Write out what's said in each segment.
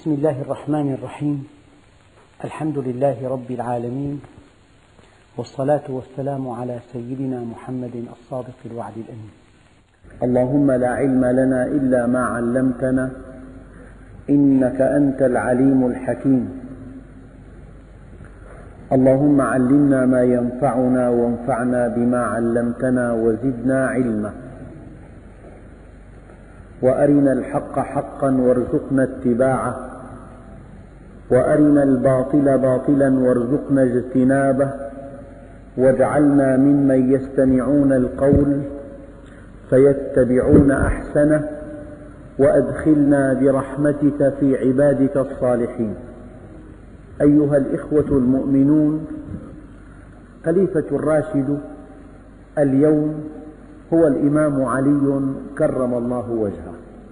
بسم الله الرحمن الرحيم. الحمد لله رب العالمين، والصلاة والسلام على سيدنا محمد الصادق الوعد الأمين. اللهم لا علم لنا إلا ما علمتنا إنك أنت العليم الحكيم. اللهم علمنا ما ينفعنا وانفعنا بما علمتنا وزدنا علما، وأرنا الحق حقا وارزقنا اتباعه، وأرنا الباطل باطلا وارزقنا اجتنابه، واجعلنا ممن يستمعون القول فيتبعون أحسنه، وأدخلنا برحمتك في عبادك الصالحين. أيها الإخوة المؤمنون، خليفة الراشد اليوم هو الإمام علي كرم الله وجهه.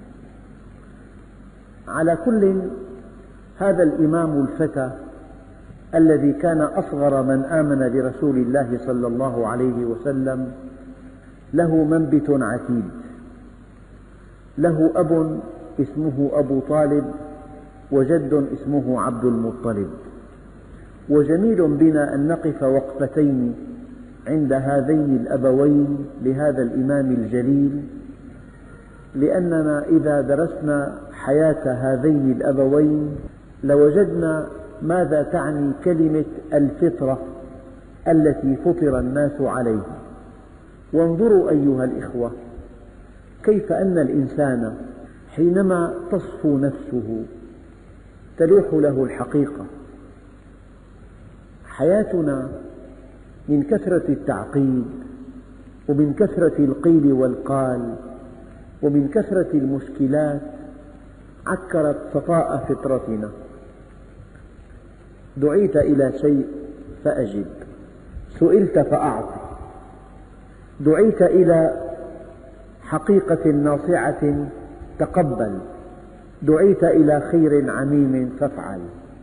على كل، هذا الإمام الفتى الذي كان أصغر من آمن برسول الله صلى الله عليه وسلم له منبت عتيد، له أب اسمه أبو طالب وجد اسمه عبد المطلب. وجميل بنا أن نقف وقفتين عند هذين الأبوين لهذا الإمام الجليل، لأننا إذا درسنا حياة هذين الأبوين لوجدنا ماذا تعني كلمة الفطرة التي فطر الناس عليها. وانظروا أيها الإخوة كيف أن الإنسان حينما تصفو نفسه تلوح له الحقيقة. حياتنا من كثرة التعقيد ومن كثرة القيل والقال ومن كثرة المشكلات عكرت صفاء فطرتنا. دعيت إلى شيء فأجب، سئلت فأعط، دعيت إلى حقيقة ناصعة تقبل، دعيت إلى خير عميم فافعل.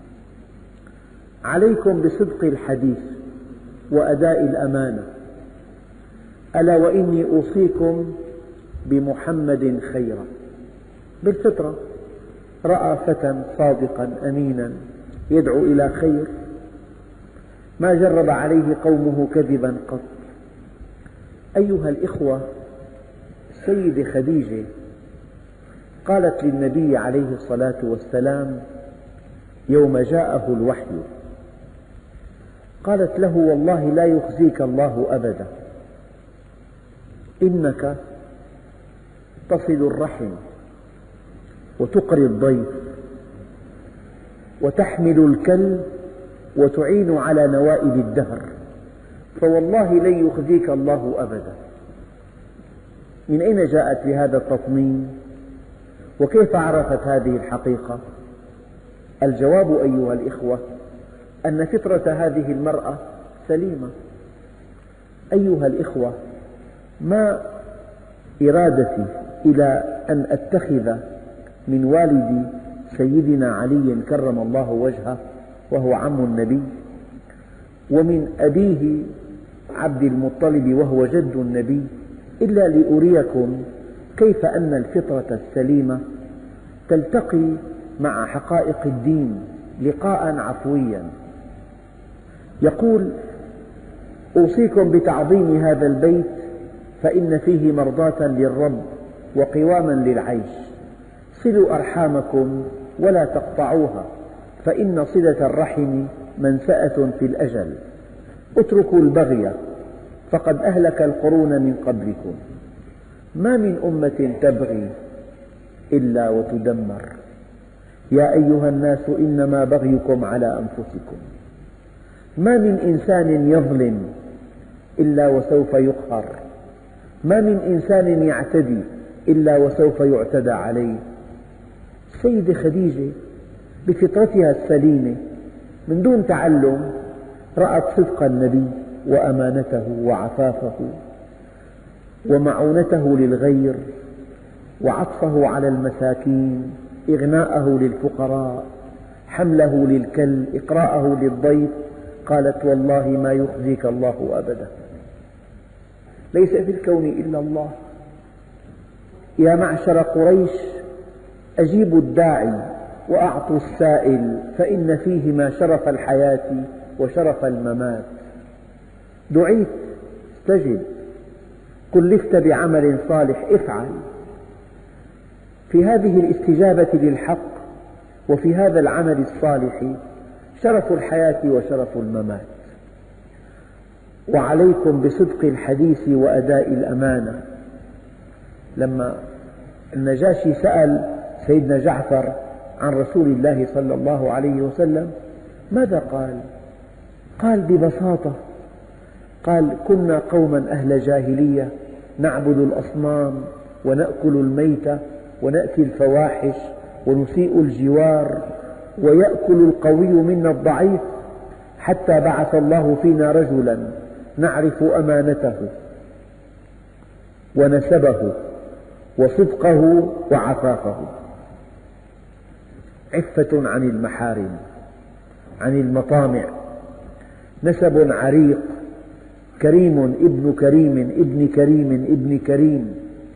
عليكم بصدق الحديث وأداء الأمانة، ألا وإني أوصيكم بمحمد خيرا. بالفطرة رأى فتى صادقا أمينا يدعو إلى خير، ما جرب عليه قومه كذبا قط. أيها الإخوة، السيدة خديجة قالت للنبي عليه الصلاة والسلام يوم جاءه الوحي، قالت له: والله لا يخزيك الله أبدا، إنك تصل الرحم وتقري الضيف وتحمل الكل وتعين على نوائب الدهر، فوالله لن يخزيك الله أبدا. من أين جاءت بهذا التطمين؟ وكيف عرفت هذه الحقيقة؟ الجواب أيها الإخوة أن فطرة هذه المرأة سليمة. أيها الإخوة، ما إرادتي إلى أن أتخذ من والد سيدنا علي كرم الله وجهه وهو عم النبي، ومن أبيه عبد المطلب وهو جد النبي، إلا لأريكم كيف أن الفطرة السليمة تلتقي مع حقائق الدين لقاء عفويا. يقول: أوصيكم بتعظيم هذا البيت فإن فيه مرضاة للرب وقواما للعيش. صلوا أرحامكم ولا تقطعوها، فإن صلة الرحم منسأة في الأجل. اتركوا البغي فقد أهلك القرون من قبلكم. ما من أمة تبغي إلا وتدمر. يا أيها الناس إنما بغيكم على أنفسكم. ما من إنسان يظلم إلا وسوف يقهر. ما من إنسان يعتدي إلا وسوف يعتدى عليه. السيدة خديجة بفطرتها السليمة من دون تعلم رأت صدق النبي وأمانته وعفافه ومعونته للغير وعطفه على المساكين، إغناءه للفقراء، حمله للكل، إقراءه للضيف. قالت: والله ما يخزيك الله أبدا، ليس في الكون إلا الله. يا معشر قريش، أجيبوا الداعي وأعطوا السائل فإن فيهما شرف الحياة وشرف الممات. دعيت استجب، كلفت بعمل صالح افعل. في هذه الاستجابة للحق وفي هذا العمل الصالح شرف الحياة وشرف الممات. وعليكم بصدق الحديث وأداء الأمانة. لما النجاشي سأل سيدنا جعفر عن رسول الله صلى الله عليه وسلم ماذا قال؟ قال ببساطة، قال كنا قوما أهل جاهلية نعبد الأصنام ونأكل الميتة ونأتي الفواحش ونسيء الجوار ويأكل القوي منا الضعيف، حتى بعث الله فينا رجلا نعرف أمانته ونسبه وصدقه وعفافه، عفة عن المحارم عن المطامع، نسب عريق، كريم ابن كريم ابن كريم ابن كريم.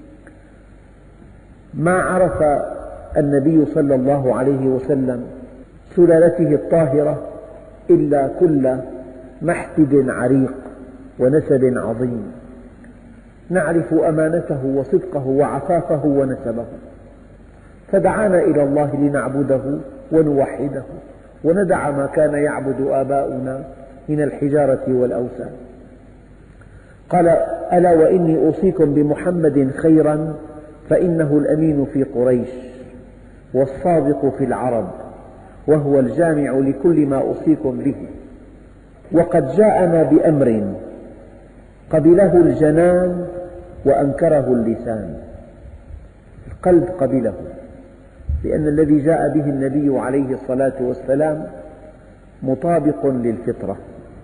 ما عرف النبي صلى الله عليه وسلم سلالته الطاهرة إلا كل محتد عريق ونسب عظيم، نعرف أمانته وصدقه وعفافه ونسبه، فدعانا إلى الله لنعبده ونوحده وندع ما كان يعبد آباؤنا من الحجارة والأوثان. قال ألا وإني أوصيكم بمحمد خيرا فإنه الأمين في قريش والصادق في العرب وهو الجامع لكل ما أوصيكم به، وقد جاءنا بأمر قبله الجنان وأنكره اللسان. القلب قبله، لأن الذي جاء به النبي عليه الصلاة والسلام مطابق للفطرة.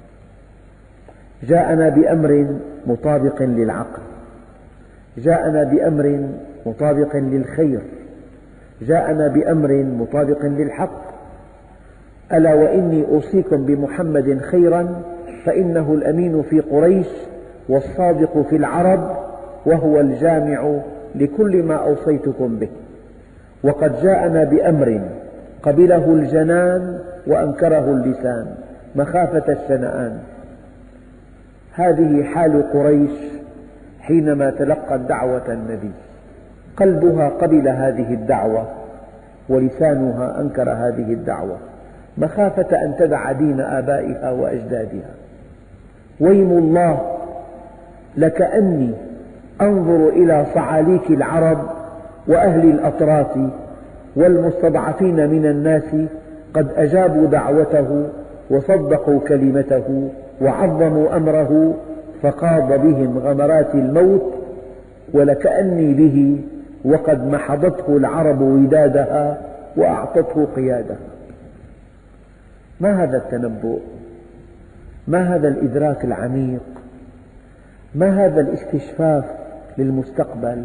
جاءنا بأمر مطابق للعقل، جاءنا بأمر مطابق للخير، جاءنا بأمر مطابق للحق. ألا وإني أوصيكم بمحمد خيرا فإنه الأمين في قريش والصادق في العرب وهو الجامع لكل ما أوصيتكم به، وقد جاءنا بأمر قبله الجنان وأنكره اللسان مخافة الشنآن. هذه حال قريش حينما تلقت دعوة النبي، قلبها قبل هذه الدعوة ولسانها أنكر هذه الدعوة مخافة أن تدع دين آبائها وأجدادها. ويم الله لكأني أنظر إلى صعاليك العرب وأهل الأطراف والمستضعفين من الناس قد أجابوا دعوته وصدقوا كلمته وعظموا أمره فقاض بهم غمرات الموت، ولكأني به وقد محضته العرب ودادها وأعطته قيادها. ما هذا التنبؤ؟ ما هذا الإدراك العميق؟ ما هذا الاستشفاف للمستقبل؟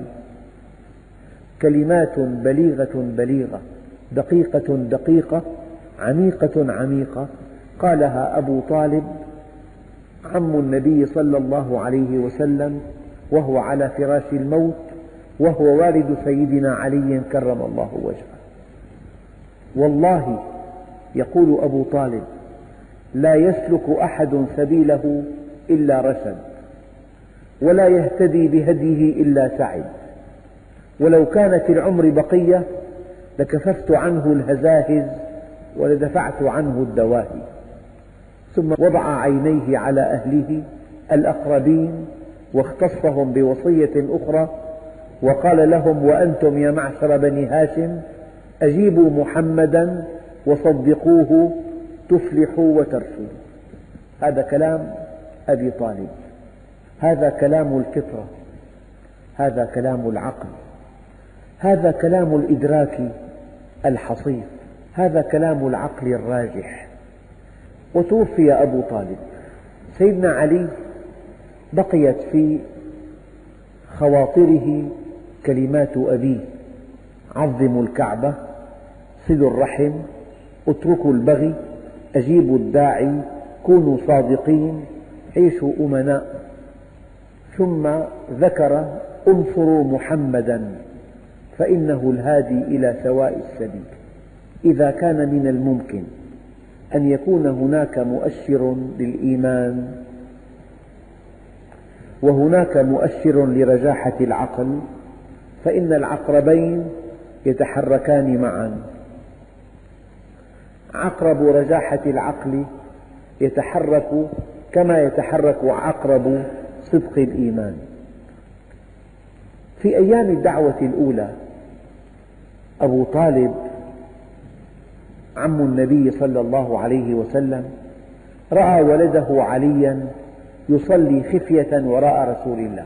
كلمات بليغة بليغة، دقيقة دقيقة، عميقة عميقة، قالها أبو طالب عم النبي صلى الله عليه وسلم وهو على فراش الموت، وهو والد سيدنا علي كرم الله وجهه. والله يقول أبو طالب لا يسلك أحد سبيله إلا رشد، ولا يهتدي بهديه إلا سعد، ولو كان في العمر بقية لكففت عنه الهزاهز ولدفعت عنه الدواهي. ثم وضع عينيه على أهله الأقربين واختصهم بوصية أخرى وقال لهم وأنتم يا معشر بني هاشم أجيبوا محمدا وصدقوه تفلحوا وترشدوا. هذا كلام أبي طالب، هذا كلام الفطرة، هذا كلام العقل، هذا كلام الإدراك الحصيف، هذا كلام العقل الراجح. وتوفي أبو طالب. سيدنا علي بقيت في خواطره كلمات أبيه: عظموا الكعبة، صلوا الرحم، اتركوا البغي، أجيبوا الداعي، كونوا صادقين، عيشوا أمناء. ثم ذكر: انصروا محمدا فإنه الهادي إلى سواء السبيل. إذا كان من الممكن أن يكون هناك مؤشر للإيمان وهناك مؤشر لرجاحة العقل، فإن العقربين يتحركان معا. عقرب رجاحة العقل يتحرك كما يتحرك عقرب صدق الإيمان. في أيام الدعوة الأولى أبو طالب عم النبي صلى الله عليه وسلم رأى ولده عليا يصلي خفية وراء رسول الله،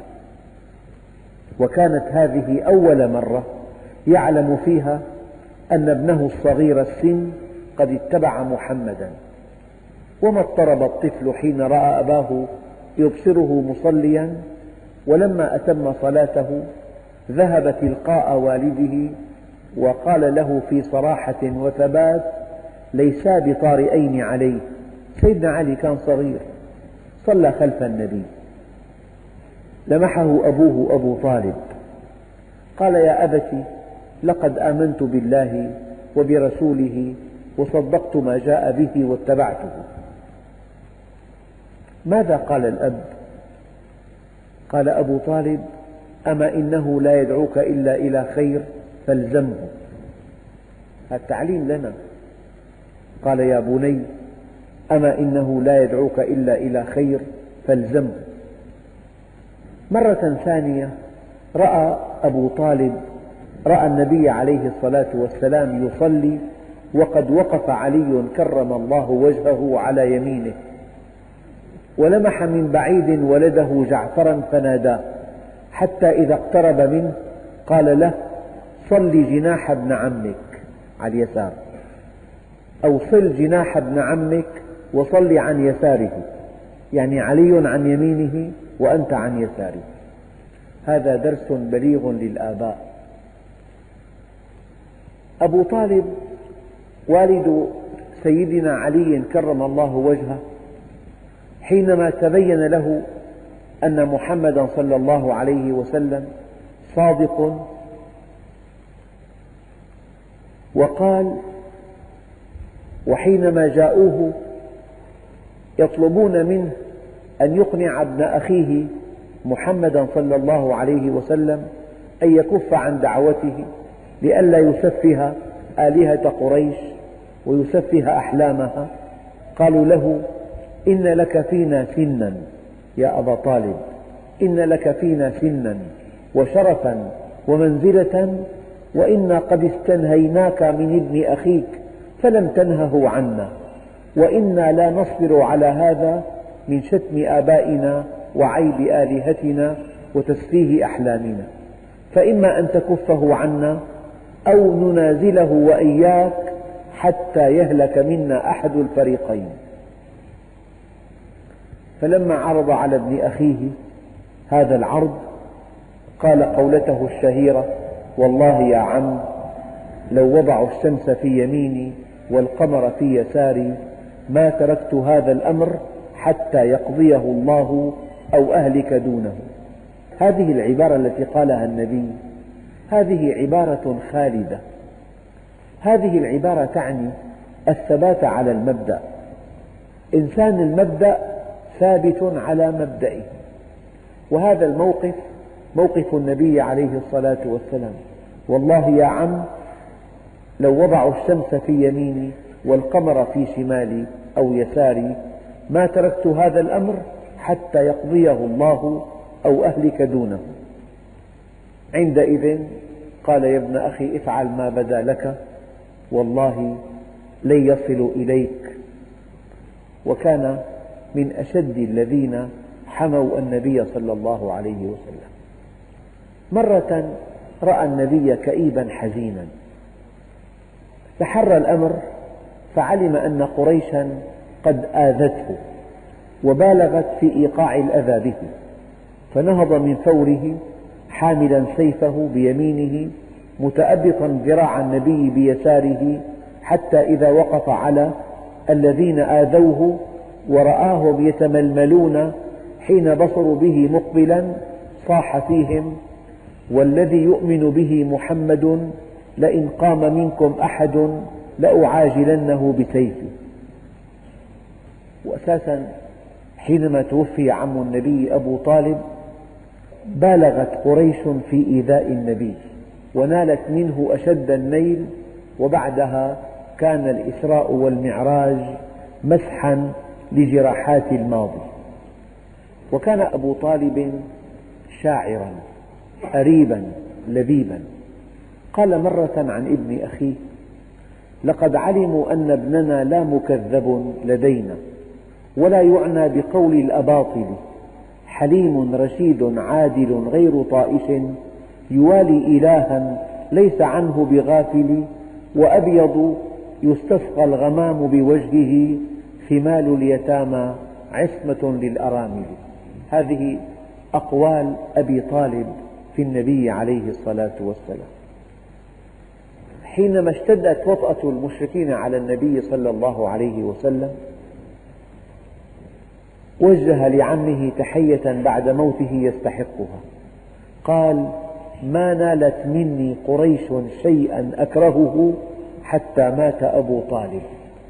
وكانت هذه أول مرة يعلم فيها أن ابنه الصغير السن قد اتبع محمدا. وما اضطرب الطفل حين رأى أباه يبصره مصليا، ولما أتم صلاته ذهب تلقاء والده وقال له في صراحة وثبات: ليسا بطارئين عليه. سيدنا علي كان صغير صلى خلف النبي، لمحه أبوه أبو طالب قال: يا أبت، لقد آمنت بالله وبرسوله وصدقت ما جاء به واتبعته. ماذا قال الأب؟ قال أبو طالب: أما إنه لا يدعوك إلا إلى خير فالزمه. هذا التعليم لنا. قال: يا بني، أما إنه لا يدعوك إلا إلى خير فالزمه. مرة ثانية رأى أبو طالب النبي عليه الصلاة والسلام يصلي وقد وقف علي كرم الله وجهه على يمينه، ولمح من بعيد ولده جعفرا فناداه، حتى إذا اقترب منه قال له: صل جناح ابن عمك على اليسار، أو صل جناح ابن عمك وصل عن يساره، يعني علي عن يمينه وأنت عن يساره. هذا درس بليغ للآباء. أبو طالب والد سيدنا علي كرم الله وجهه حينما تبين له أن محمدا صلى الله عليه وسلم صادق، وقال: وحينما جاءوه يطلبون منه أن يقنع ابن أخيه محمدا صلى الله عليه وسلم أن يكف عن دعوته لئلا يسفه آلهة قريش ويسفه أحلامها، قالوا له: إن لك فينا سنا يا أبا طالب، إن لك فينا سنا وشرفا ومنزلة، وإنا قد استنهيناك من ابن أخيك فلم تنهه عنا، وإنا لا نصبر على هذا من شتم آبائنا وعيب آلهتنا وتسفيه أحلامنا، فإما أن تكفه عنا أو ننازله وإياك حتى يهلك منا أحد الفريقين. فلما عرض على ابن أخيه هذا العرض قال قولته الشهيرة: والله يا عم، لو وضعوا الشمس في يميني والقمر في يساري ما تركت هذا الأمر حتى يقضيه الله أو أهلك دونه. هذه العبارة التي قالها النبي هذه عبارة خالدة. هذه العبارة تعني الثبات على المبدأ. إنسان المبدأ ثابت على مبدئه، وهذا الموقف موقف النبي عليه الصلاة والسلام: والله يا عم، لو وضعوا الشمس في يميني والقمر في شمالي أو يساري ما تركت هذا الأمر حتى يقضيه الله أو أهلك دونه. عندئذ قال: يا ابن أخي، افعل ما بدا لك، والله لن يصلوا إليك. وكان من أشد الذين حموا النبي صلى الله عليه وسلم. مرة رأى النبي كئيبا حزينا، تحرى الأمر فعلم أن قريشا قد آذته وبالغت في إيقاع الأذى به، فنهض من فوره حاملا سيفه بيمينه متأبطا ذراع النبي بيساره، حتى إذا وقف على الذين آذوه ورآهم يتململون حين بصروا به مقبلا صاح فيهم: والذي يؤمن به محمد لئن قام منكم أحد لأعاجلنه بسيفي. وأساسا حينما توفي عم النبي أبو طالب بالغت قريش في إيذاء النبي ونالت منه أشد النيل، وبعدها كان الإسراء والمعراج مسحا لجراحات الماضي. وكان أبو طالب شاعرا أريبا لبيبا. قال مرة عن ابن أخيه: لقد علموا أن ابننا لا مكذب لدينا ولا يعنى بقول الأباطل، حليم رشيد عادل غير طائش، يوالي إلها ليس عنه بغافل، وأبيض يستسقى الغمام بوجهه، ثمال اليتامى عصمة للأرامل. هذه أقوال أبي طالب في النبي عليه الصلاة والسلام. حينما اشتدت وطأة المشركين على النبي صلى الله عليه وسلم وجه لعمه تحية بعد موته يستحقها، قال: ما نالت مني قريش شيئا أكرهه حتى مات أبو طالب.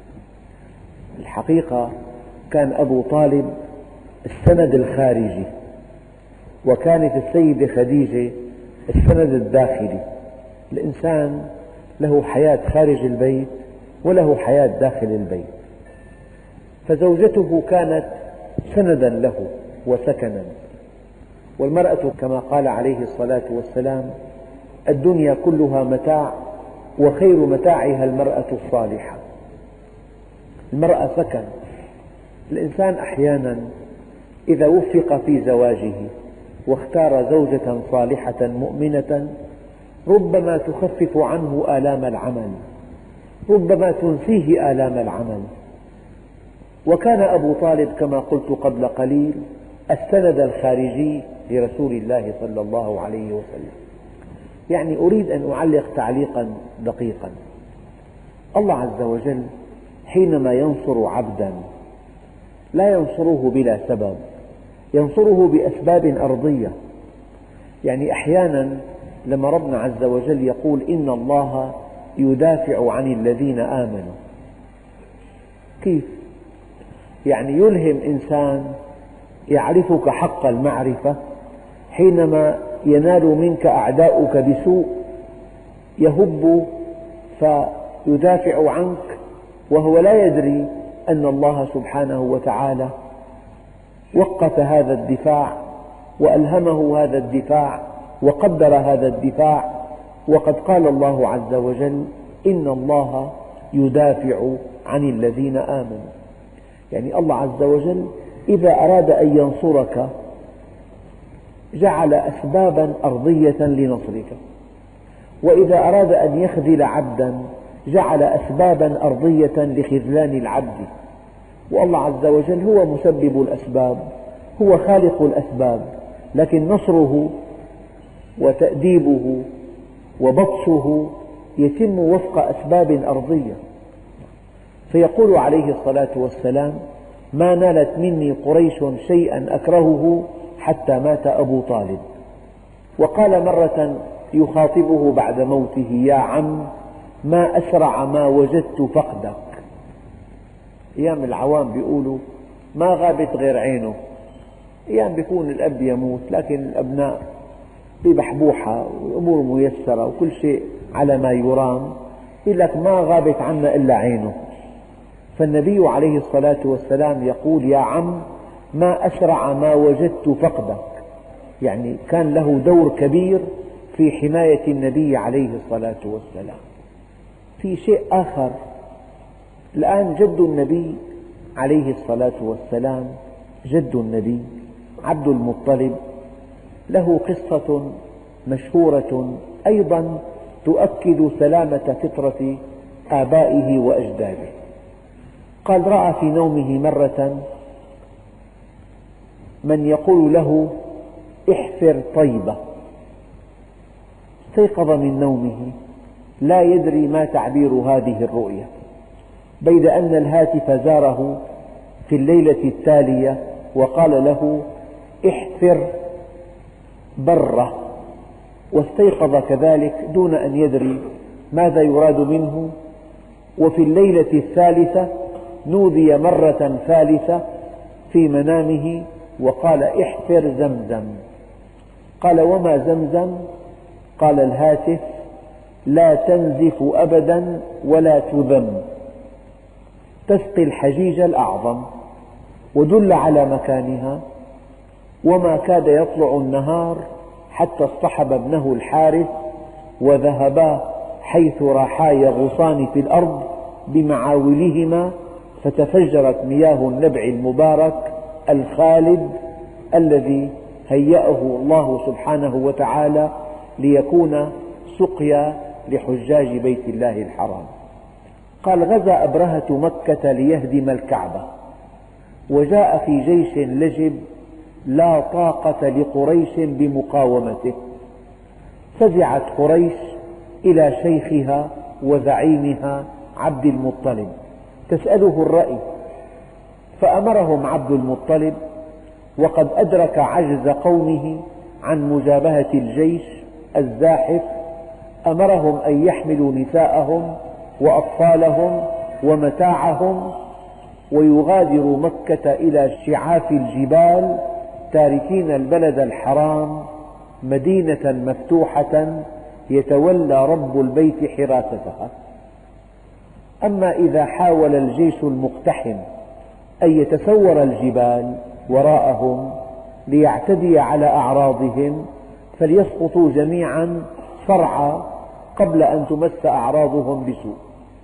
الحقيقة كان أبو طالب السند الخارجي، وكانت السيدة خديجة السند الداخلي. الإنسان له حياة خارج البيت وله حياة داخل البيت، فزوجته كانت سندا له وسكنا. والمرأة كما قال عليه الصلاة والسلام: الدنيا كلها متاع وخير متاعها المرأة الصالحة. المرأة سكن. الإنسان أحيانا إذا وفق في زواجه واختار زوجة صالحة مؤمنة ربما تخفف عنه آلام العمل، ربما تنسيه آلام العمل. وكان أبو طالب كما قلت قبل قليل السند الخارجي لرسول الله صلى الله عليه وسلم. يعني أريد أن أعلق تعليقا دقيقا. الله عز وجل حينما ينصر عبدا لا ينصره بلا سبب، ينصره بأسباب أرضية. يعني أحيانا لما ربنا عز وجل يقول: إن الله يدافع عن الذين آمنوا، كيف؟ يعني يلهم إنسان يعرفك حق المعرفة حينما ينال منك أعداؤك بسوء يهب فيدافع عنك وهو لا يدري أن الله سبحانه وتعالى وقت هذا الدفاع وألهمه هذا الدفاع وقدر هذا الدفاع. وقد قال الله عز وجل: إن الله يدافع عن الذين آمنوا. يعني الله عز وجل إذا أراد أن ينصرك جعل أسبابا أرضية لنصرك، وإذا أراد أن يخذل عبدا جعل أسبابا أرضية لخذلان العبد. والله عز وجل هو مسبب الأسباب، هو خالق الأسباب، لكن نصره وتأديبه وبطشه يتم وفق أسباب أرضية. فيقول عليه الصلاة والسلام: ما نالت مني قريش شيئا أكرهه حتى مات أبو طالب. وقال مرة يخاطبه بعد موته: يا عم، ما أسرع ما وجدت فقدك. أيام العوام بيقولوا ما غابت غير عينه. أيام بيكون الأب يموت لكن الأبناء ببحبوحة والأمور ميسرة وكل شيء على ما يرام، يقول لك ما غابت عنا إلا عينه. فالنبي عليه الصلاة والسلام يقول: يا عم، ما أسرع ما وجدت فقدك. يعني كان له دور كبير في حماية النبي عليه الصلاة والسلام. في شيء آخر، الآن جد النبي عليه الصلاة والسلام، جد النبي عبد المطلب، له قصة مشهورة أيضا تؤكد سلامة فطرة آبائه وأجداده. قال: رأى في نومه مرة من يقول له: احفر طيبة. استيقظ من نومه لا يدري ما تعبير هذه الرؤيا، بيد أن الهاتف زاره في الليلة التالية وقال له: احفر برة. واستيقظ كذلك دون أن يدري ماذا يراد منه وفي الليلة الثالثة نودي مرة ثالثة في منامه وقال احفر زمزم. قال وما زمزم؟ قال الهاتف لا تنزف أبدا ولا تذم، تسقي الحجيج الأعظم. ودل على مكانها. وما كاد يطلع النهار حتى اصطحب ابنه الحارث وذهبا حيث راحا يغوصان في الأرض بمعاولهما، فتفجرت مياه النبع المبارك الخالد الذي هيأه الله سبحانه وتعالى ليكون سقيا لحجاج بيت الله الحرام. قال غزا أبرهة مكة ليهدم الكعبة، وجاء في جيش لجب لا طاقة لقريش بمقاومته. فزعت قريش إلى شيخها وزعيمها عبد المطلب تسأله الرأي، فأمرهم عبد المطلب وقد أدرك عجز قومه عن مجابهة الجيش الزاحف، أمرهم أن يحملوا نساءهم وأطفالهم ومتاعهم ويغادروا مكة إلى شعاف الجبال، تاركين البلد الحرام مدينة مفتوحة يتولى رب البيت حراستها. أما إذا حاول الجيش المقتحم أن يتسور الجبال وراءهم ليعتدي على أعراضهم فليسقطوا جميعا صرعى قبل أن تمس أعراضهم بسوء.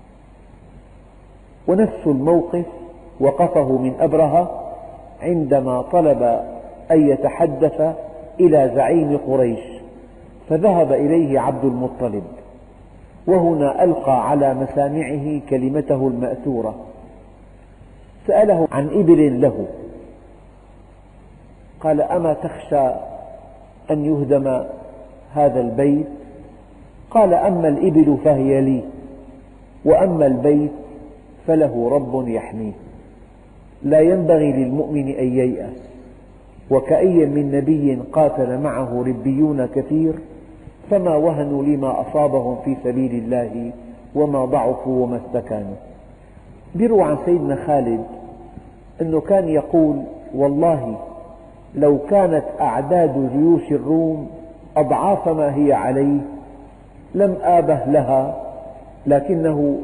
ونفس الموقف وقفه من أبرهة عندما طلب أن يتحدث إلى زعيم قريش، فذهب إليه عبد المطلب، وهنا ألقى على مسامعه كلمته المأثورة. سأله عن إبل له، قال أما تخشى أن يهدم هذا البيت؟ قال أما الإبل فهي لي، وأما البيت فله رب يحميه. لا ينبغي للمؤمن أن ييأس، وكأي من نبي قاتل معه ربيون كثير فما وهنوا لما أصابهم في سبيل الله وما ضعفوا وما استكانوا. بيروى عن سيدنا خالد أنه كان يقول والله لو كانت أعداد جيوش الروم أضعاف ما هي عليه لم آبه لها، لكنه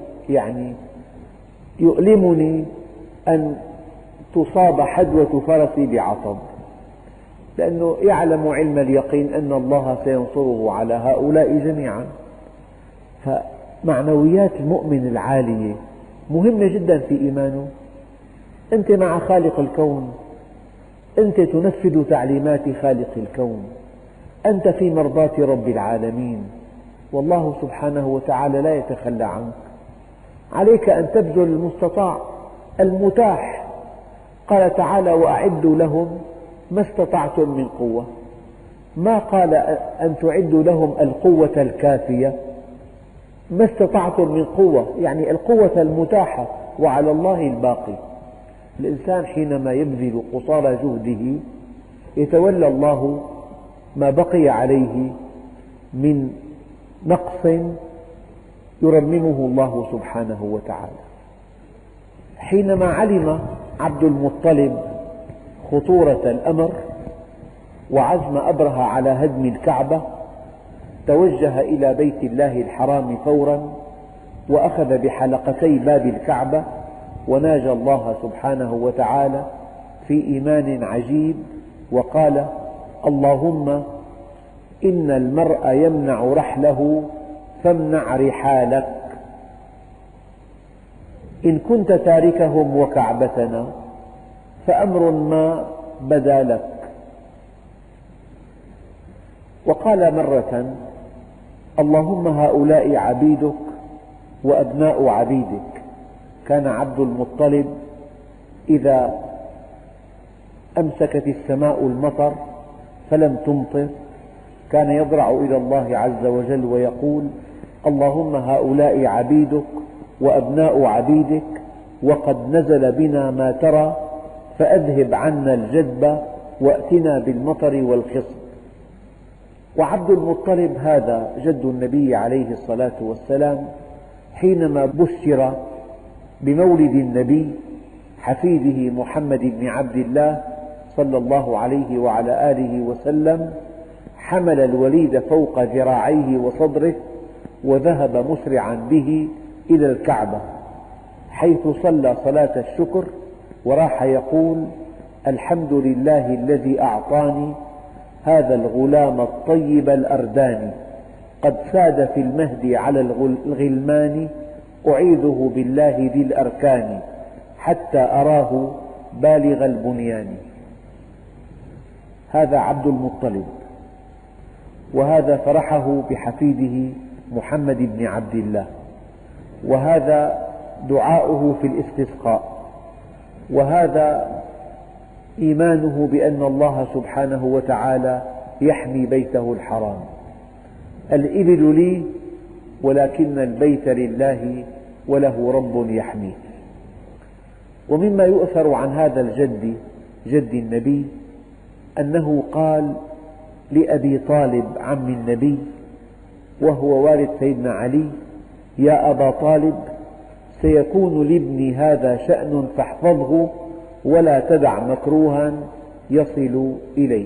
يؤلمني أن تصاب حدوة فرسي بعصب، لأنه يعلم علم اليقين أن الله سينصره على هؤلاء جميعا. فمعنويات المؤمن العالية مهمة جدا في إيمانه. أنت مع خالق الكون، أنت تنفذ تعليمات خالق الكون، أنت في مرضاة رب العالمين، والله سبحانه وتعالى لا يتخلى عنك. عليك أن تبذل المستطاع المتاح. قال تعالى وأعدوا لهم ما استطعتم من قوة، ما قال أن تعدوا لهم القوة الكافية، ما استطعتم من قوة يعني القوة المتاحة، وعلى الله الباقي. الإنسان حينما يبذل قصارى جهده يتولى الله ما بقي عليه من نقص يرممه الله سبحانه وتعالى. حينما علم عبد المطلب خطورة الأمر وعزم أبرهة على هدم الكعبة توجه إلى بيت الله الحرام فورا، وأخذ بحلقتي باب الكعبة وناجى الله سبحانه وتعالى في إيمان عجيب، وقال اللهم إن المرء يمنع رحله فامنع رحالك، إن كنت تاركهم وكعبتنا فأمر ما بدا لك. وقال مرة اللهم هؤلاء عبيدك وأبناء عبيدك. كان عبد المطلب إذا أمسكت السماء المطر فلم تمطر كان يضرع إلى الله عز وجل ويقول اللهم هؤلاء عبيدك وأبناء عبيدك وقد نزل بنا ما ترى فأذهب عنا الجدب وأتنا بالمطر والخصب. وعبد المطلب هذا جد النبي عليه الصلاة والسلام حينما بشر بمولد النبي حفيده محمد بن عبد الله صلى الله عليه وعلى آله وسلم، حمل الوليد فوق ذراعيه وصدره وذهب مسرعا به إلى الكعبة، حيث صلى صلاة الشكر وراح يقول: الحمد لله الذي أعطاني هذا الغلام الطيب الأرداني، قد ساد في المهد على الغلمان، أعيذه بالله ذي الأركان، حتى أراه بالغ البنيان. هذا عبد المطلب، وهذا فرحه بحفيده محمد بن عبد الله، وهذا دعاؤه في الاستسقاء، وهذا إيمانه بأن الله سبحانه وتعالى يحمي بيته الحرام. الإبل لي ولكن البيت لله وله رب يحميه. ومما يؤثر عن هذا الجد جد النبي أنه قال لأبي طالب عم النبي وهو والد سيدنا علي: يا أبا طالب، سيكون لابني هذا شأن فاحفظه ولا تدع مكروها يصل إليه.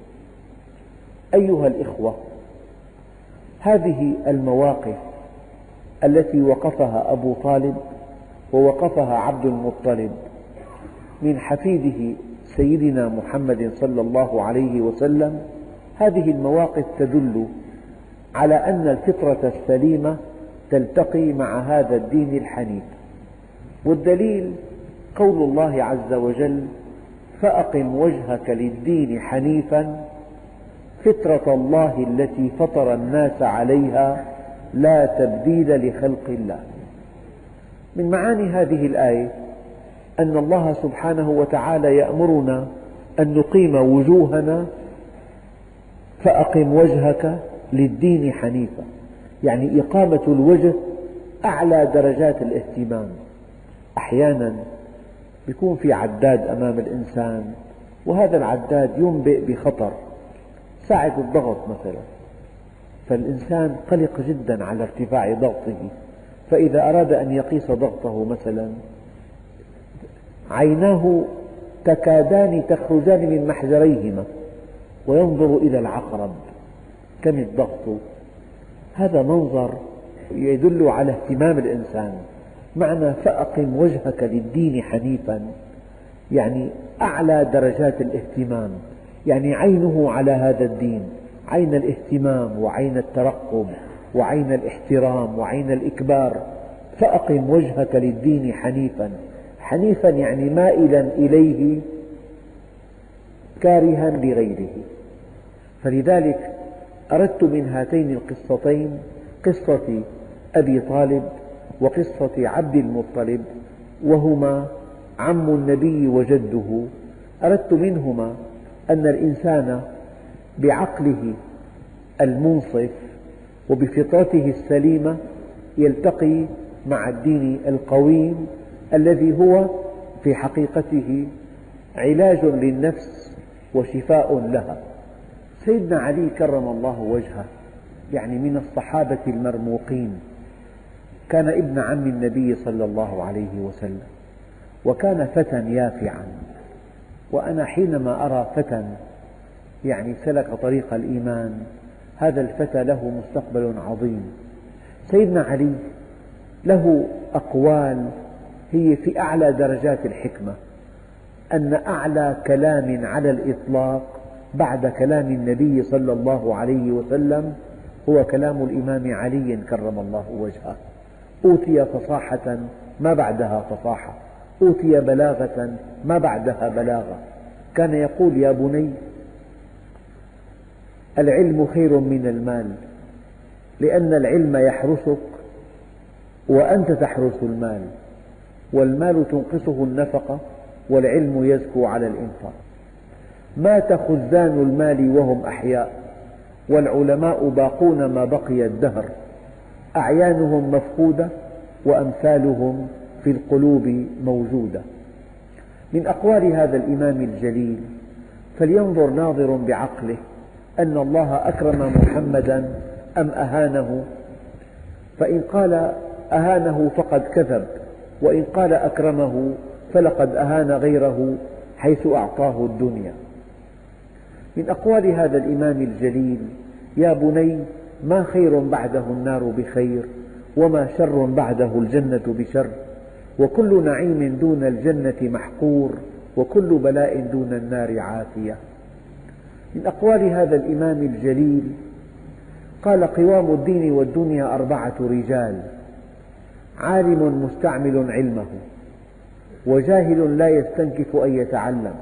أيها الإخوة، هذه المواقف التي وقفها أبو طالب ووقفها عبد المطلب من حفيده سيدنا محمد صلى الله عليه وسلم، هذه المواقف تدل على أن الفطرة السليمة تلتقي مع هذا الدين الحنيف. والدليل قول الله عز وجل: فأقم وجهك للدين حنيفا فطرة الله التي فطر الناس عليها لا تبديل لخلق الله. من معاني هذه الآية أن الله سبحانه وتعالى يأمرنا أن نقيم وجوهنا، فأقم وجهك للدين حنيفا، يعني إقامة الوجه أعلى درجات الاهتمام. أحيانا يكون في عداد أمام الإنسان، وهذا العداد ينبئ بخطر، ساعة الضغط مثلا، فالإنسان قلق جدا على ارتفاع ضغطه، فإذا أراد أن يقيس ضغطه مثلا عيناه تكادان تخرجان من محجريهما وينظر إلى العقرب كم الضغط. هذا منظر يدل على اهتمام الإنسان. معنى فأقم وجهك للدين حنيفا يعني أعلى درجات الاهتمام، يعني عينه على هذا الدين، عين الاهتمام وعين الترقب وعين الاحترام وعين الإكبار. فأقم وجهك للدين حنيفا، حنيفا يعني مائلا إليه كارها لغيره. فلذلك أردت من هاتين القصتين، قصة أبي طالب وقصة عبد المطلب، وهما عم النبي وجده، أردت منهما أن الإنسان بعقله المنصف وبفطرته السليمة يلتقي مع الدين القويم الذي هو في حقيقته علاج للنفس وشفاء لها. سيدنا علي كرم الله وجهه يعني من الصحابة المرموقين، كان ابن عم النبي صلى الله عليه وسلم، وكان فتى يافعا. وأنا حينما أرى فتى يعني سلك طريق الإيمان، هذا الفتى له مستقبل عظيم. سيدنا علي له أقوال هي في أعلى درجات الحكمة، أن أعلى كلام على الإطلاق بعد كلام النبي صلى الله عليه وسلم هو كلام الإمام علي كرم الله وجهه. أوتي فصاحة ما بعدها فصاحة، أوتي بلاغة ما بعدها بلاغة. كان يقول: يا بني، العلم خير من المال، لأن العلم يحرسك وأنت تحرس المال، والمال تنقصه النفقة والعلم يزكو على الإنفاق. مات خزان المال وهم أحياء، والعلماء باقون ما بقي الدهر، أعيانهم مفقودة وأمثالهم في القلوب موجودة. من أقوال هذا الإمام الجليل: فلينظر ناظر بعقله أن الله أكرم محمدا أم أهانه. فإن قال أهانه فقد كذب، وإن قال أكرمه فلقد أهان غيره حيث أعطاه الدنيا. من أقوال هذا الإمام الجليل: يا بني، ما خير بعده النار بخير، وما شر بعده الجنة بشر، وكل نعيم دون الجنة محقور، وكل بلاء دون النار عافية. من أقوال هذا الإمام الجليل قال: قوام الدين والدنيا 4 رجال: عالم مستعمل علمه، وجاهل لا يستنكف أن يتعلم،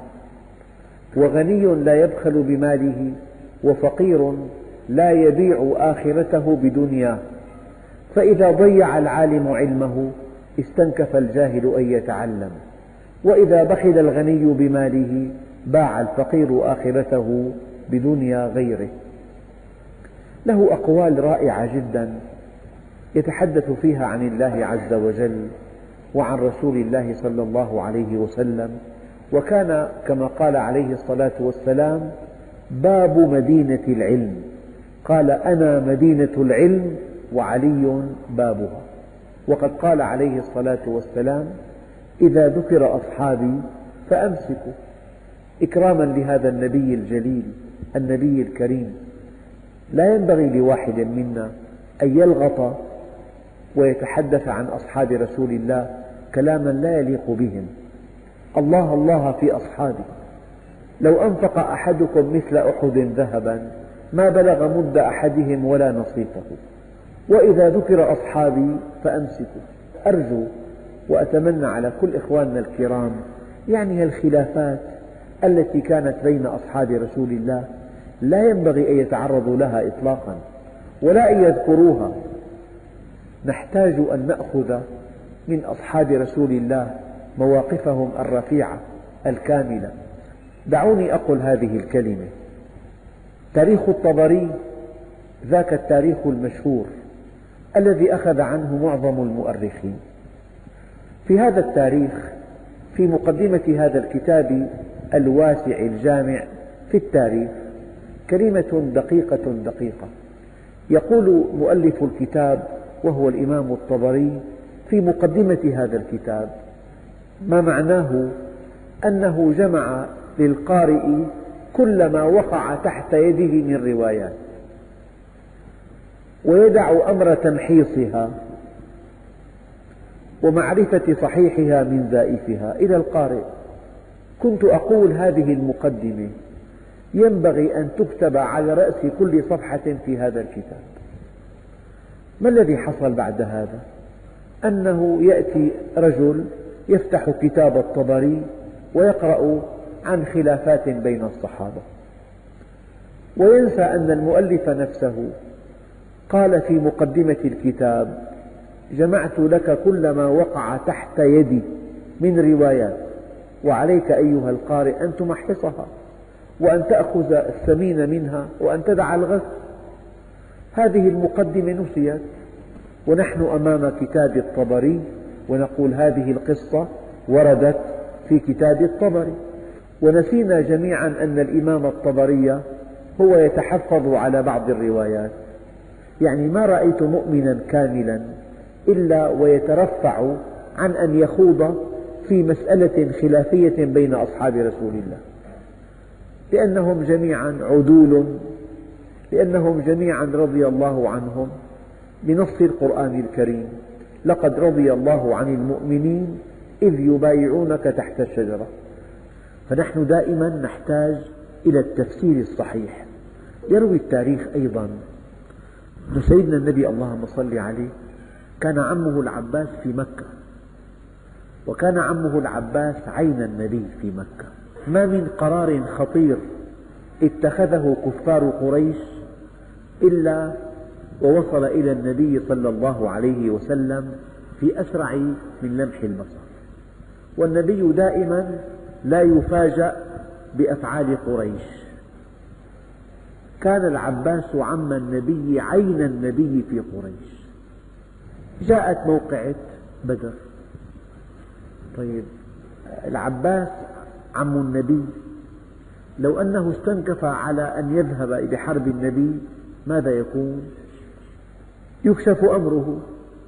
وغني لا يبخل بماله، وفقير لا يبيع آخرته بدنياه. فإذا ضيع العالم علمه استنكف الجاهل أن يتعلم، وإذا بخل الغني بماله باع الفقير آخرته بدنيا غيره. له أقوال رائعة جدا يتحدث فيها عن الله عز وجل وعن رسول الله صلى الله عليه وسلم، وكان كما قال عليه الصلاة والسلام: باب مدينة العلم. قال: أنا مدينة العلم وعلي بابها. وقد قال عليه الصلاة والسلام: إذا ذكر أصحابي فأمسكوا، إكراما لهذا النبي الجليل النبي الكريم. لا ينبغي لواحد منا أن يلغط ويتحدث عن أصحاب رسول الله كلاما لا يليق بهم. الله الله في أصحابه، لو أنفق أحدكم مثل أحد ذهبا ما بلغ مد أحدهم ولا نصيفه. وإذا ذكر أصحابي فأمسكوا. أرجو وأتمنى على كل إخواننا الكرام، يعني الخلافات التي كانت بين أصحاب رسول الله لا ينبغي أن يتعرضوا لها إطلاقا ولا أن يذكروها. نحتاج أن نأخذ من أصحاب رسول الله مواقفهم الرفيعة الكاملة. دعوني أقول هذه الكلمة: تاريخ الطبري ذاك التاريخ المشهور الذي أخذ عنه معظم المؤرخين. في هذا التاريخ، في مقدمة هذا الكتاب الواسع الجامع في التاريخ، كلمة دقيقة دقيقة. يقول مؤلف الكتاب وهو الإمام الطبري في مقدمة هذا الكتاب: ما معناه أنه جمع للقارئ كل ما وقع تحت يده من روايات، ويدع أمر تمحيصها ومعرفة صحيحها من زائفها إلى القارئ. كنت أقول هذه المقدمة ينبغي أن تكتب على رأس كل صفحة في هذا الكتاب. ما الذي حصل بعد هذا؟ أنه يأتي رجل يفتح كتاب الطبري ويقرأ عن خلافات بين الصحابة، وينسى أن المؤلف نفسه قال في مقدمة الكتاب: جمعت لك كل ما وقع تحت يدي من روايات، وعليك أيها القارئ أن تمحصها وأن تأخذ الثمين منها وأن تدع الغث. هذه المقدمة نسيت، ونحن أمام كتاب الطبري ونقول هذه القصة وردت في كتاب الطبري. ونسينا جميعا أن الإمام الطبري هو يتحفظ على بعض الروايات. يعني ما رأيت مؤمنا كاملا إلا ويترفع عن أن يخوض في مسألة خلافية بين أصحاب رسول الله، لأنهم جميعا عدول، لأنهم جميعا رضي الله عنهم بنص القرآن الكريم: لقد رضي الله عن المؤمنين إذ يبايعونك تحت الشجرة. فنحن دائما نحتاج إلى التفسير الصحيح. يروي التاريخ أيضا أن سيدنا النبي اللهم صل عليه كان عمه العباس في مكة، وكان عمه العباس عين النبي في مكة. ما من قرار خطير اتخذه كفار قريش إلا ووصل إلى النبي صلى الله عليه وسلم في أسرع من لمح البصر، والنبي دائما لا يفاجأ بأفعال قريش. كان العباس عم النبي عين النبي في قريش. جاءت موقعة بدر. طيب، العباس عم النبي، لو أنه استنكف على أن يذهب بحرب النبي ماذا يكون؟ يكشف أمره،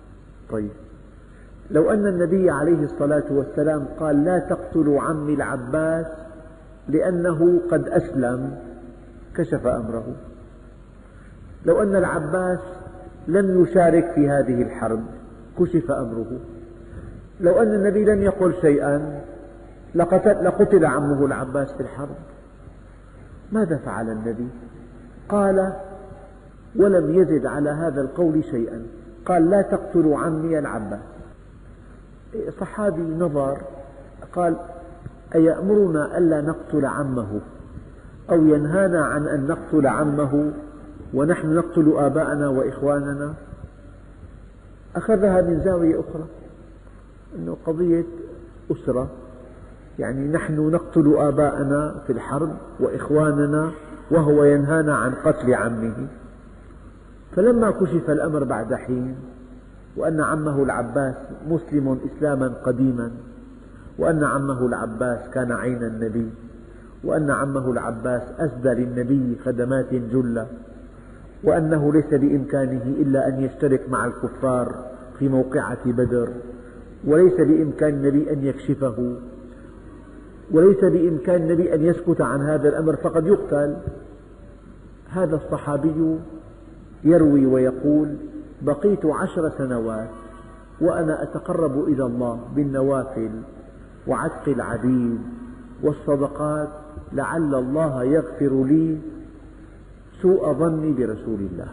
طيب، لو أن النبي عليه الصلاة والسلام قال لا تقتلوا عمي العباس لأنه قد أسلم، كشف أمره. لو أن العباس لم يشارك في هذه الحرب، كشف أمره. لو أن النبي لم يقل شيئا لقتل عمه العباس في الحرب. ماذا فعل النبي؟ قال ولم يزد على هذا القول شيئا، قال لا تقتلوا عمي العباس. صحابي نظر قال أيأمرنا ألا نقتل عمه أو ينهانا عن أن نقتل عمه ونحن نقتل آباءنا وإخواننا؟ أخذها من زاوية أخرى، أنه قضية أسرة، يعني نحن نقتل آباءنا في الحرب وإخواننا وهو ينهانا عن قتل عمه. فلما كشف الأمر بعد حين وأن عمه العباس مسلم إسلاما قديما، وأن عمه العباس كان عين النبي، وأن عمه العباس أسدى للنبي خدمات جلة، وأنه ليس بإمكانه إلا أن يشترك مع الكفار في موقعة بدر، وليس بإمكان النبي أن يكشفه، وليس بإمكان النبي أن يسكت عن هذا الأمر فقد يقتل. هذا الصحابي يروي ويقول بقيت 10 سنوات وأنا أتقرب إلى الله بالنوافل وعتق العبيد والصدقات لعل الله يغفر لي سوء ظني برسول الله.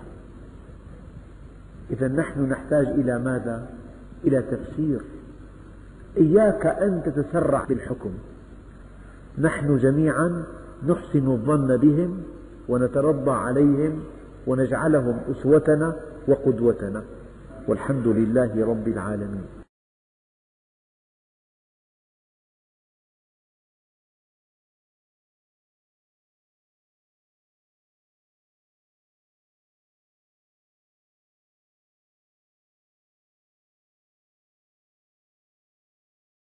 إذا نحن نحتاج إلى ماذا؟ إلى تفسير. إياك أن تتسرع بالحكم. نحن جميعا نحسن الظن بهم ونترضى عليهم ونجعلهم أسوتنا وقدوتنا، والحمد لله رب العالمين.